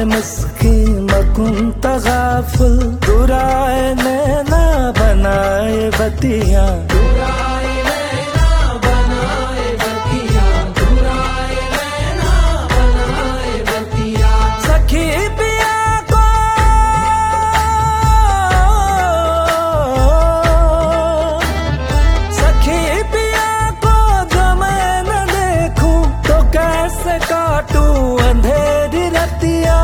مسكين ما كنت غافل दुराए नैना बनाए बतिया सखी पिया को जो मैं न देखूं तो कैसे काटूं अंधेरी रतिया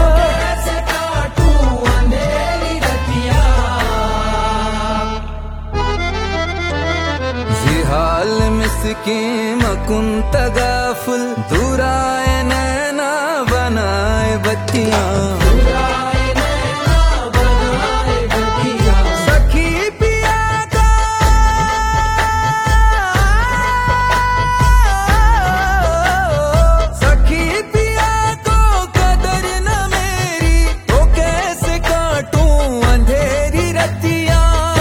हाल मिस्कीन कुंत गाफिल दुराए नैना बनाए बत्तियां सखी पिया का सखी पिया को कदर न मेरी तो कैसे काटूं अंधेरी रतिया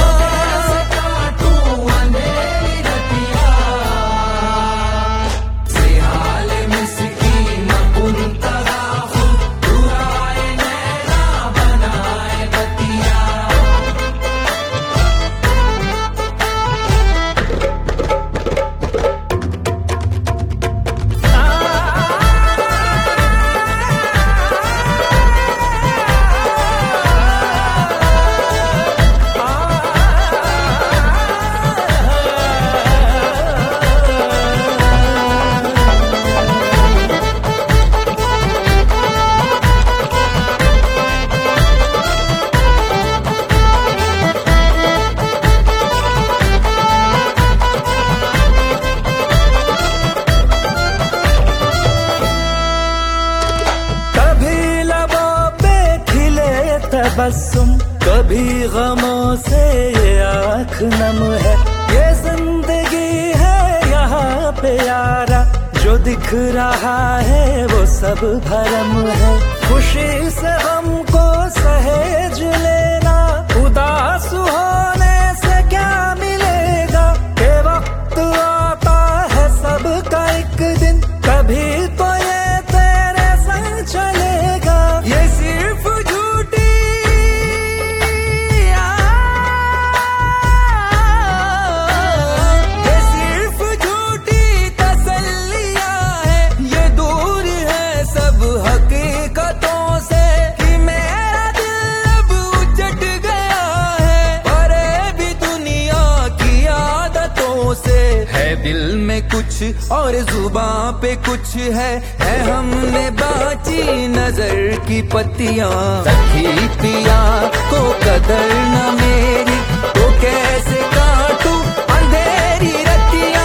तबस्सुम कभी गमों से ये आँख नम है ये जिंदगी है यहाँ पे यारा जो दिख रहा है वो सब भरम है खुशी से गम को सहेज लेना उदास होने से क्या मिलेगा के वक्त आता है सबका एक दिन कभी तो ये तेरे संग चलेगा ये सिर्फ दिल में कुछ और जुबां पे कुछ है हमने बाची नजर की पत्तियां सखी पिया को कदर न मेरी तो कैसे काटूं अंधेरी रतियां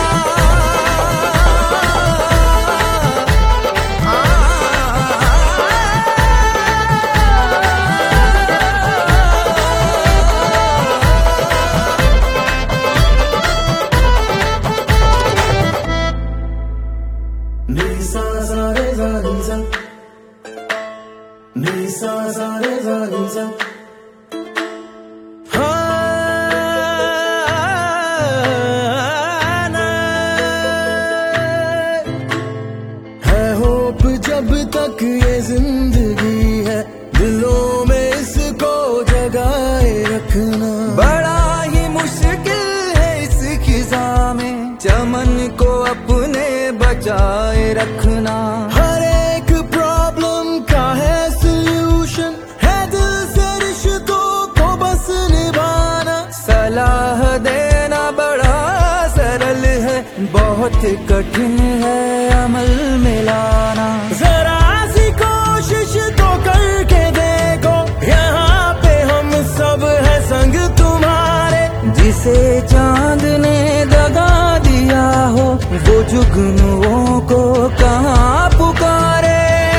है होप जब तक ये जिंदगी है दिलों में इसको जगाए रखना बड़ा ही मुश्किल है इस खिजा में चमन को अपने बचाए रखना हर एक प्रॉब्लम का है सॉल्यूशन है दिल से रिश्तों को बस निभाना सलाह देना बड़ा सरल है बहुत कठिन है अमल में लाना जरा सी कोशिश तो करके देखो यहाँ पे हम सब है संग तुम्हारे जिसे चांद ने दगा दिया हो वो जुगनुओं को कहाँ पुकारे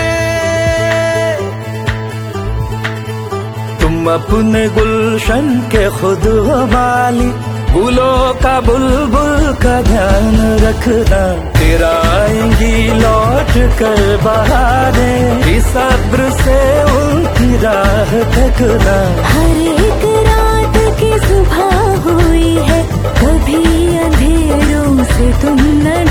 तुम अपने गुलशन के खुद माली फूलों का बुलबुल का ध्यान रखना फिर आएंगी लौट कर बहारें सब्र से उनकी राह तकना हर एक रात की सुबह हुई है कभी अंधेरों से तुम न